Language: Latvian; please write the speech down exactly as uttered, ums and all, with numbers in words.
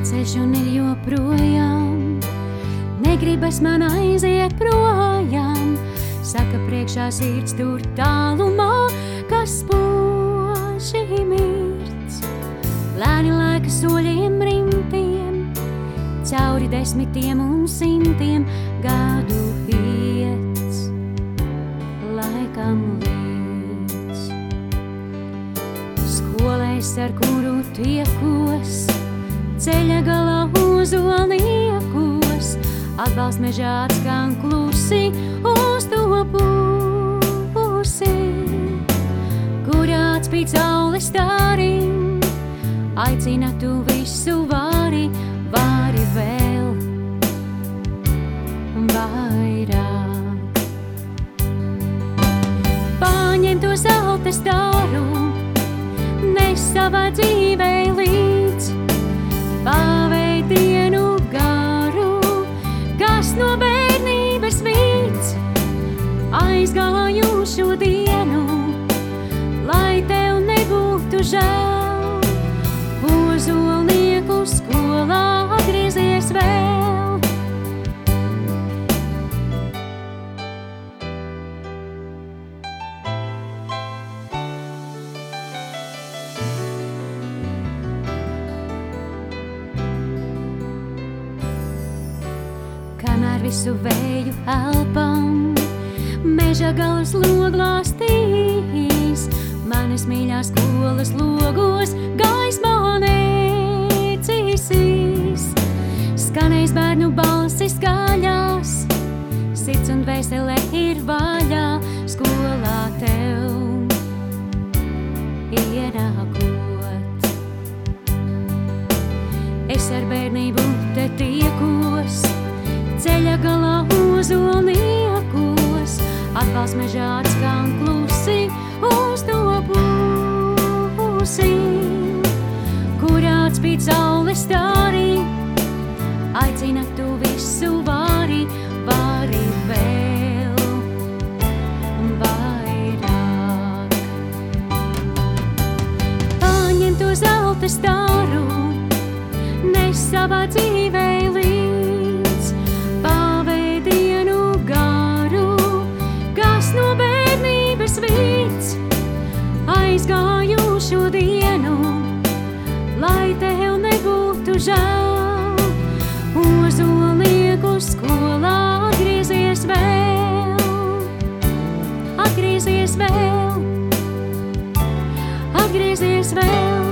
ceļš un ir joprojām, negribas man aiziet projām. Saka priekšā sirds tur tālumā, kas spoži mirts. Lēni laika soļiem rimtiem, cauri desmitiem un simtiem gadu iets, laikam līdz. Skolēs, ar kuru tiekos, ceļa galā uzolniekos, atbalsts mežā atskan klusi uz to pusi, kurā atspīd saules stāriņ, aicina tu visu vari, vari vēl vairāk. Paņem to zelta stāru, nes savā dzīvē līdz, paveid dienu garu, kas no bērnības vīts. Aizgāju šo dienu, lai tev nebūtu žēl, ozolnieku skolā atgriezies vēl. Kamēr visu vēju elpam, meža galas loglās tīs, manas mīļās skolas logos gaismā necīsīs. Skanēs bērnu balsis skaļās, sirds un dvēsele ir vaļā, skolā tev ienākot. Es ar bērnību te tiekos, ceļa galā uzolniekos, atbalsts mežā atskan klusi uz to pusi, kurā atspīd saules stārī, aicina tu visu vari, vari vēl vairāk. Paņem to zelta stāru, nes savā dzīvē līdz, paveid dienu garu, kas no bērnības vīts. Aizgāju šo dienu, lai tev nebūtu žēl, ozolnieku skolā atgriezies vēl, atgriezies vēl, atgriezies vēl.